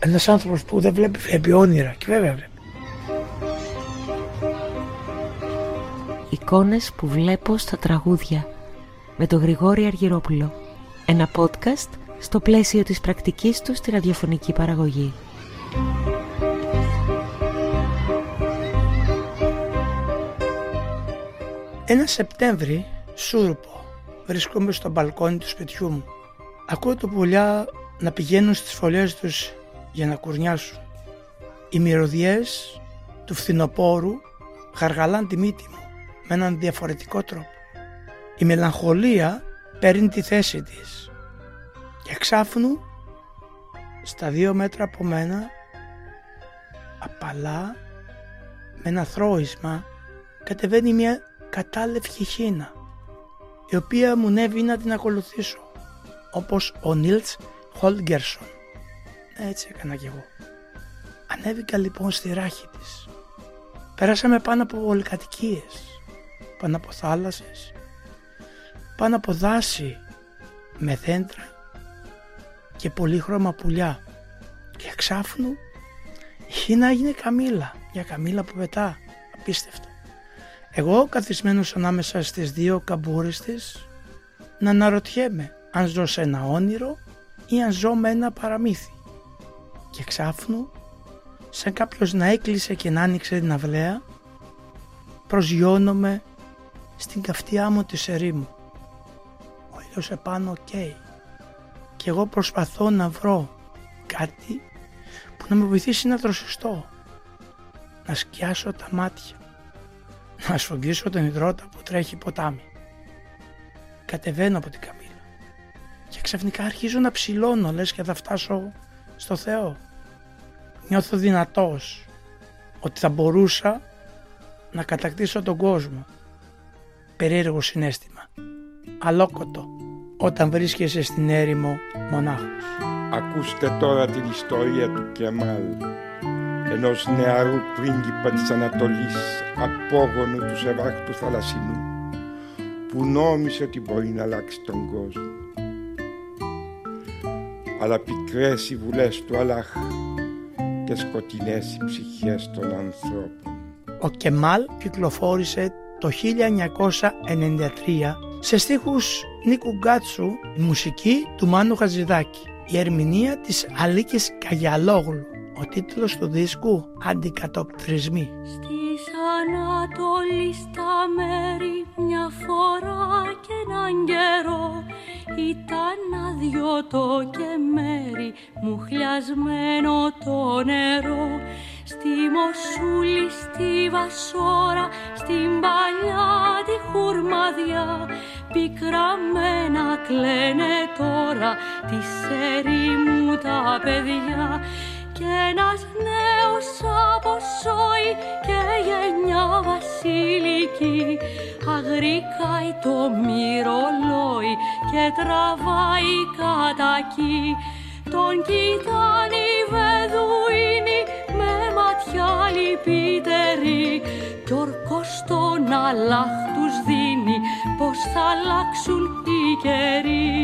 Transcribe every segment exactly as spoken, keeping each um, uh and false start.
Ένας άνθρωπος που δεν βλέπει, βλέπει όνειρα, και βέβαια βλέπει. Εικόνες που βλέπω στα τραγούδια, με τον Γρηγόρη Αργυρόπουλο. Ένα podcast στο πλαίσιο της πρακτικής του στη ραδιοφωνική παραγωγή. Ένα Σεπτέμβρη, σούρουπο, βρίσκομαι στο μπαλκόνι του σπιτιού μου. Ακούω τα πουλιά να πηγαίνουν στις φωλιές τους για να κουρνιάσουν. Οι μυρωδιές του φθινοπόρου γαργαλάν τη μύτη μου με έναν διαφορετικό τρόπο. Η μελαγχολία παίρνει τη θέση της και εξάφνου στα δύο μέτρα από μένα, απαλά, με ένα θρώισμα, κατεβαίνει μια κατάλευκη χίνα, η οποία μου νεύει να την ακολουθήσω, όπως ο Νίλς Χόλγκερσον. Έτσι έκανα κι εγώ. Ανέβηκα λοιπόν στη ράχη της. Πέρασαμε πάνω από πολυκατοικίες, πάνω από θάλασσες, πάνω από δάση με δέντρα και πολύχρωμα πουλιά, και εξάφνου η χίνα έγινε καμήλα, μια καμήλα που πετά, απίστευτο. Εγώ καθισμένος ανάμεσα στις δύο καμπούρες της, να αναρωτιέμαι αν ζω σε ένα όνειρο ή αν ζω με ένα παραμύθι. Και εξάφνου, σαν κάποιος να έκλεισε και να άνοιξε την αυλαία, προσγειώνομαι στην καυτή άμμο της ερήμου. Ο ήλιος επάνω καίει και εγώ προσπαθώ να βρω κάτι που να με βοηθήσει να δροσιστώ, να σκιάσω τα μάτια, να σφογγίσω τον υδρότα που τρέχει ποτάμι. Κατεβαίνω από την καμήλα και ξαφνικά αρχίζω να ψηλώνω, λες και θα φτάσω στο Θεό. Νιώθω δυνατός, ότι θα μπορούσα να κατακτήσω τον κόσμο. Περίεργο συναίσθημα, αλόκοτο, όταν βρίσκεσαι στην έρημο μονάχος. Ακούστε τώρα την ιστορία του Κεμάλ, ενός νεαρού πρίγκιπα της Ανατολής, απόγονου του Σεβάχτου Θαλασσινού, που νόμισε ότι μπορεί να αλλάξει τον κόσμο. Αλλά πικρές οι βουλές του Αλλάχ και σκοτεινές οι ψυχές των ανθρώπων. Ο Κεμάλ κυκλοφόρησε το χίλια εννιακόσια ενενήντα τρία σε στίχους Νίκου Γκάτσου, η μουσική του Μάνου Χατζηδάκη, η ερμηνεία της Αλίκης Καγιαλόγλου, ο τίτλος του δίσκου «Αντικατοπτρισμοί». Στις Ανατολής τα μέρη μια φορά και έναν καιρό ήταν άδειο και μέρη μου χλιασμένο το νερό. Στη Μοσούλη, στη Βασόρα, στην παλιά τη Χουρμαδιά, πικραμένα κλαίνε τώρα της ερήμου τα παιδιά. Κι ένας νέος αποσώει και γενιά βασιλική, αγρικάει το μυρολόι και τραβάει κατακί. Τον κοιτάνε οι Βεδουίνοι με ματιά λυπητερή, κι ορκός τον Αλλάχ τους δίνει πως θα αλλάξουν οι καιροί.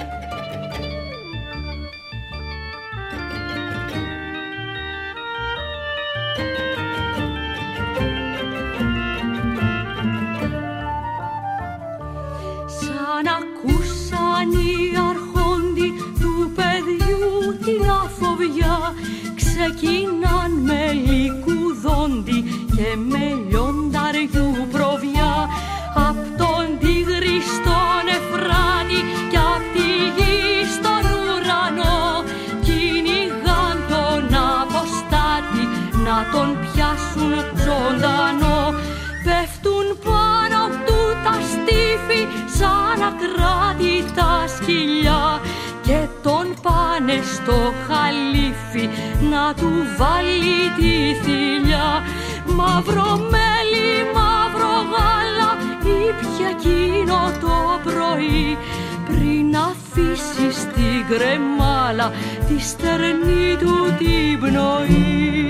Σαν ακούσαν οι αρχόντι του παιδιού την αφοβιά, ξεκίναν με λικουδόντι και με λιονταριού προβιά. Απ' τον Τίγρη στον Εφράτη κι απ' τη γη στον ουρανό, κυνηγάν τον αποστάτη να τον πιάσουν ζωντανό. Πέφτουν πάνω του τα στήφη σαν ακράτητα σκυλιά και τον πάνε στο χαλίφι να του βάλει τη θηλιά. Μαύρο μέλι, μαύρο γάλα ήπια εκείνο το πρωί, πριν αφήσει στην κρεμάλα τη στερνή του την πνοή.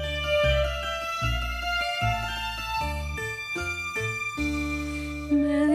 Με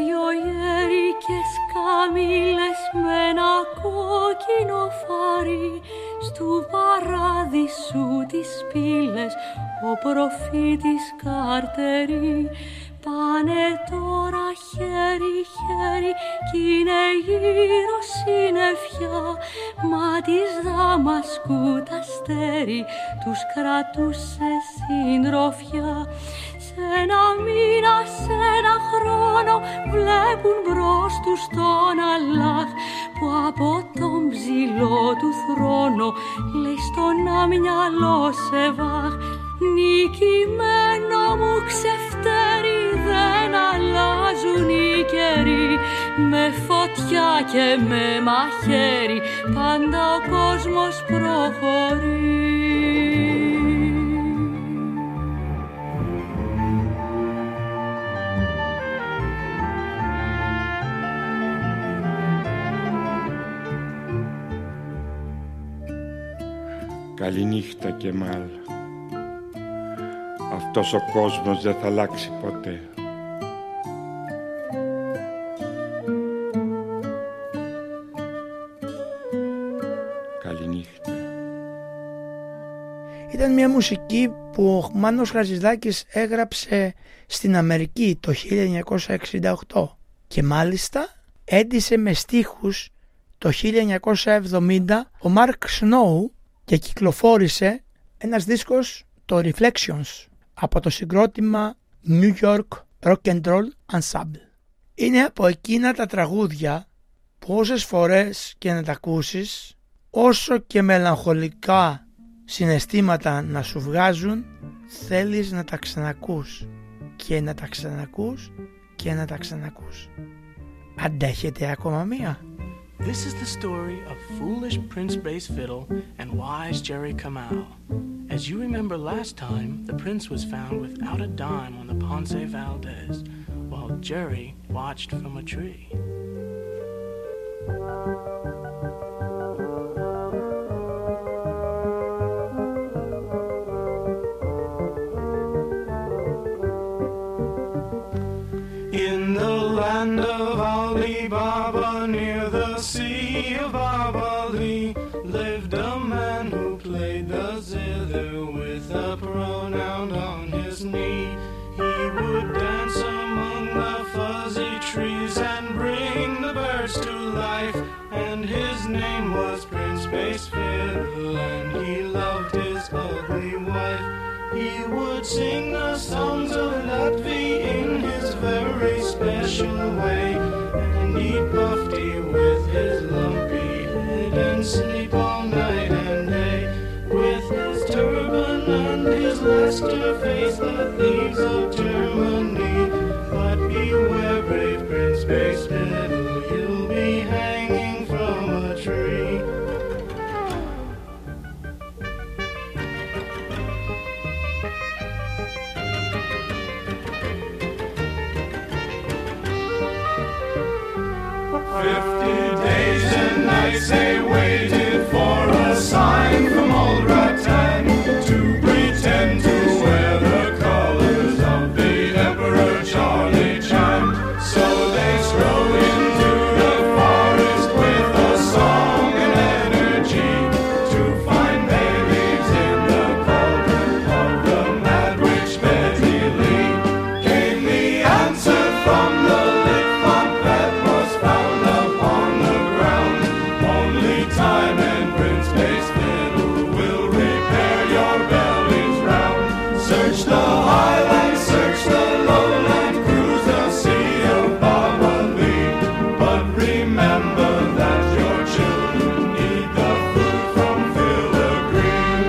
μήλες με ένα κόκκινο φαρί, στου παράδεισου τις πύλες ο προφήτης Καρτερί. Πάνε τώρα χέρι-χέρι κι είναι γύρω συννεφιά, μα της Δαμασκού τ' αστέρι τους κρατούσε συντροφιά. Σ' ένα μήνα, σ' ένα χρόνο βλέπουν μπρος τους τον Αλλάχ, που από τον ψηλό του θρόνο λέει στον αμυαλό Σεβάχ. Νικημένο μου ξεφτέρι, δεν αλλάζουν οι καιροί, με φωτιά και με μαχαίρι πάντα ο κόσμος προχωρεί. Καληνύχτα Κεμάλ. Αυτός ο κόσμος δεν θα αλλάξει ποτέ. Καληνύχτα. Ήταν μια μουσική που ο Μάνος Χατζηδάκης έγραψε στην Αμερική το χίλια εννιακόσια εξήντα οκτώ και μάλιστα έντυσε με στίχους το χίλια εννιακόσια εβδομήντα ο Μάρκ Σνόου και κυκλοφόρησε ένας δίσκος, το Reflections, από το συγκρότημα New York Rock and Roll Ensemble. Είναι από εκείνα τα τραγούδια που όσες φορές και να τα ακούσεις, όσο και μελαγχολικά συναισθήματα να σου βγάζουν, θέλεις να τα ξανακούς και να τα ξανακούς και να τα ξανακούς. Αντέχετε ακόμα μία? This is the story of foolish Prince Bass Fiddle and wise Jerry Kamau. As you remember last time, the prince was found without a dime on the Ponce Valdez, while Jerry watched from a tree. In the land of Alibaba, near the Sea of Babali, lived a man who played the zither with a pronoun on his knee. He would dance among the fuzzy trees and bring the birds to life, and his name was Prince Bass Fiddle, and he loved his ugly wife. He would sing the songs of Latvia in his very special way, and eat bufty with his lumpy head and sleep all night and day. With his turban and his Leicester face, the thieves of Germany. But beware, brave Prince Bass Fiddle, you'll be hanging from a tree. Fifty days and nights they waited for a sign from old Rattan to pretend to wear the colors of the Emperor Charlie Chan. So they strode into the forest with a song and energy to find bay leaves in the cauldron of the mad witch Betty Lee. Came the answer from the lip pump that was found upon the ground. Only time and Prince Bass Fiddle will repair your bellies round. Search the highland, search the lowland, cruise the sea of Babali. But remember that your children need the food from Filigree.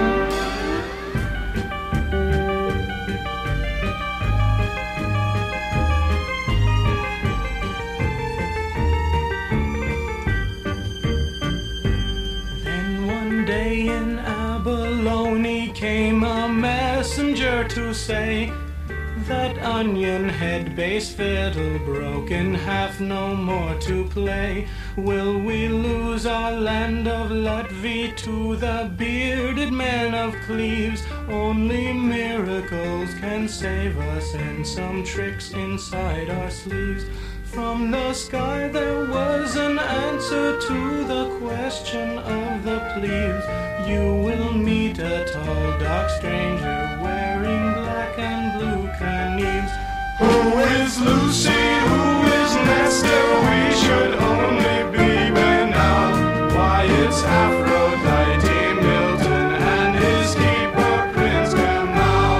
Then one day in Abalone came a messenger to say that onion head bass fiddle broke in half, no more to play. Will we lose our land of Latvia to the bearded men of Cleves? Only miracles can save us and some tricks inside our sleeves. From the sky there was an answer to the question of the plebes. You will meet a tall dark stranger wearing black and blue caneves. Who is Lucy? Who is Nestor? We should only be been out. Why, it's Aphrodite, Milton, and his keeper, Prince Kemal.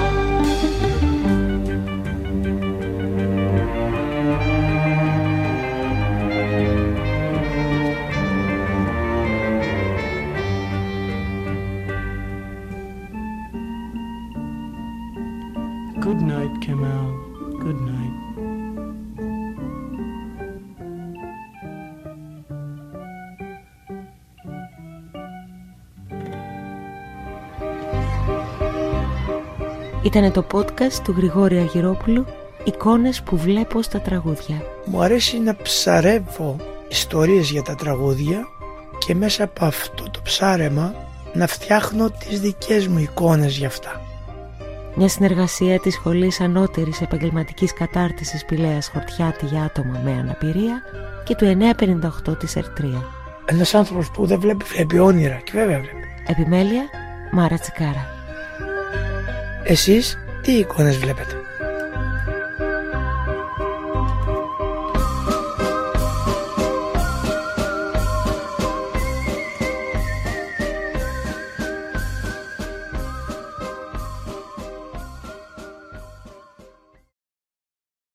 Good night, Kemal. Good night. Ήτανε το podcast του Γρηγόρη Αργυρόπουλου, «Εικόνες που βλέπω στα τραγούδια». Μου αρέσει να ψαρεύω ιστορίες για τα τραγούδια και μέσα από αυτό το ψάρεμα να φτιάχνω τις δικές μου εικόνες για αυτά. Μια συνεργασία της Σχολής Ανώτερης Επαγγελματικής Κατάρτισης Πηλαίας Χορτιάτη για άτομα με αναπηρία και του εννιακόσια πενήντα οκτώ της Ερτρία. Ένας άνθρωπος που δεν βλέπει, βλέπει όνειρα και βέβαια βλέπει. Επιμέλεια, Μάρα Τσικάρα. Εσείς τι εικόνες βλέπετε?